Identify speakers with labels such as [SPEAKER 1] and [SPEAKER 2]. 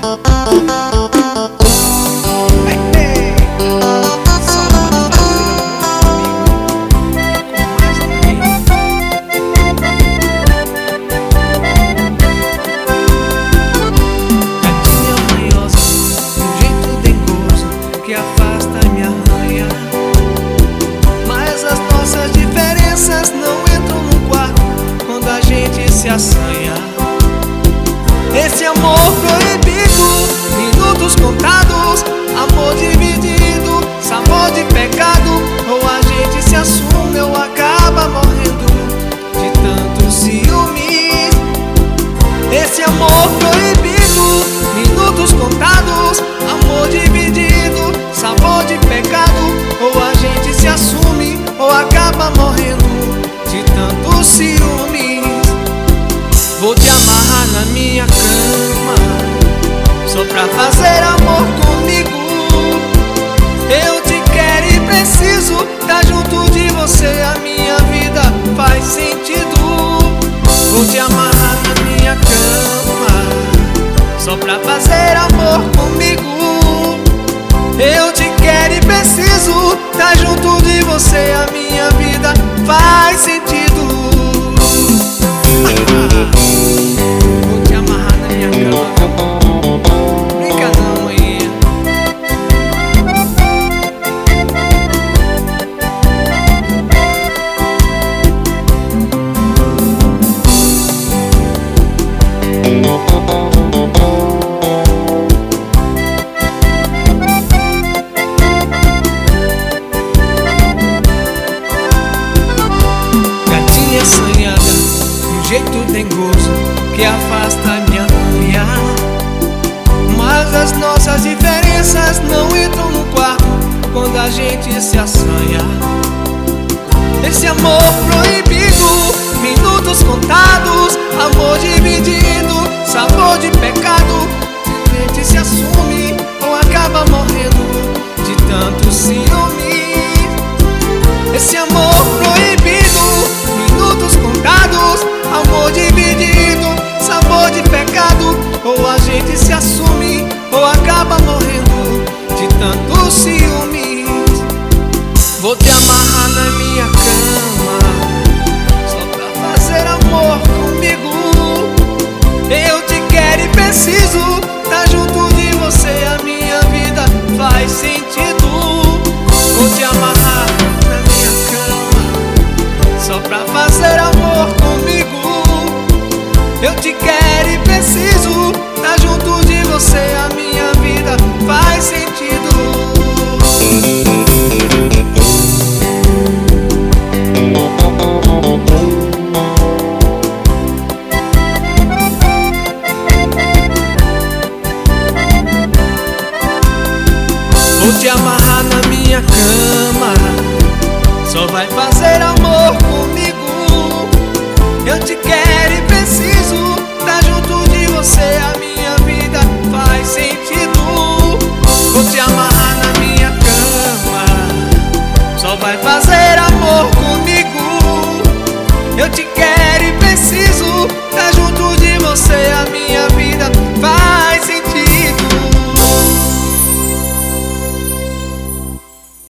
[SPEAKER 1] Se assanha. Esse amor proibido, minutos contados, amor dividido, sabor de pecado. Ou a gente se assume ou acaba morrendo de tanto ciúme. Esse amor proibido, minutos contados, amor dividido, sabor de pecado. Ou a gente se assume ou acaba morrendo de tanto ciúme. Vou te amarrar na minha cama, só pra fazer amor comigo. Eu te quero e preciso, tá junto de você, a minha vida faz sentido. Vou te amarrar na minha cama, só pra fazer amor comigo. Eu te quero e preciso, tá junto de você, a minha vida faz sentido. Vou te amarrar na minha cama, brinca não aí. Gatinha assanhada, um jeito dengoso que afasta a minha manhã. Mas as nossas diferenças não entram no quarto quando a gente se assanha. Esse amor proibido, minutos contados, amor dividido, sabor de pecado. A gente se assume ou acaba morrendo de tanto ciúme. Esse amor proibido, minutos contados, amor dividido, sabor de pecado. Ou a gente se assume ou acaba morrendo de tanto ciúmes. Vou te amarrar na minha cama, só pra fazer amor comigo. Eu te quero e preciso, tá junto de você, a minha vida faz sentido. Vou te amarrar na minha cama, só pra fazer amor comigo. Eu te quero e preciso, tá junto de você, a minha vida faz sentido. Vou te amarrar na minha cama, só vai fazer amor comigo. Eu te quero e preciso, tá junto de você, a minha vida faz sentido. Vou te amarrar na minha cama, só vai fazer amor comigo. Eu te quero e preciso, tá junto de você, a minha vida faz sentido.